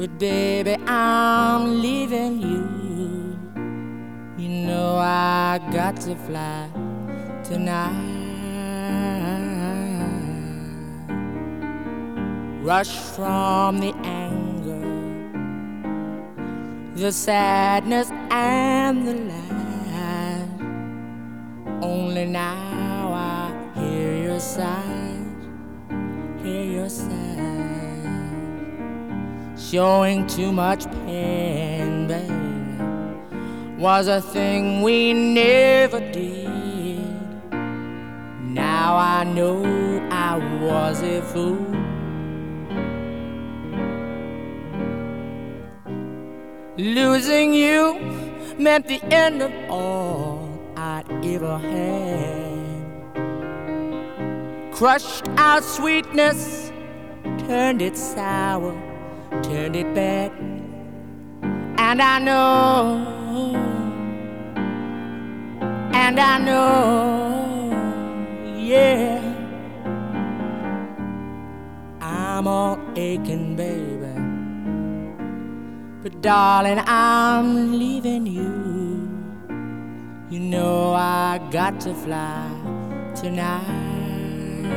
But baby, I'm leaving you. You know I got to fly tonight. Rush from the anger, the sadness and the lies. Only now I hear your sighs, hear your sighs. Showing too much pain, baby, was a thing we never did. Now I know I was a fool. Losing you meant the end of all I'd ever had. Crushed our sweetness, turned it sour, turned it bad. And I know, yeah, I'm all aching, baby. But darling, I'm leaving you. You know I got to fly tonight.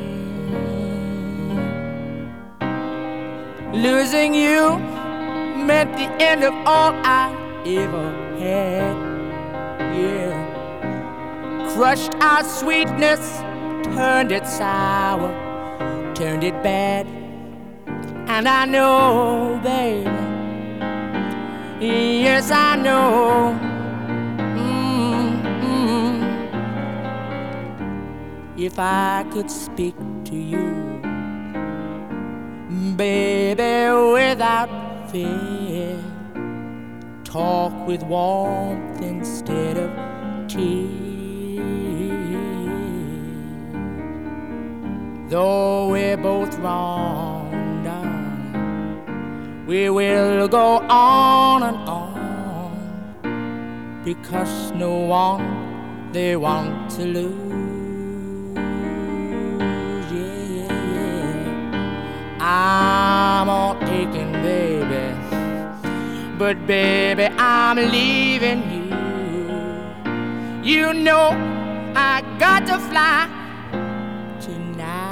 Losing you meant the end of all I ever had. Yeah, crushed our sweetness, turned it sour, turned it bad. And I know, baby, yes, I know. If I could speak to you, baby, without fear, talk with warmth instead of tears. Though we're both wrong, darling, we will go on and on, because no one they want to lose. I'm all aching, baby, but baby, I'm leaving you. You know I got to fly tonight.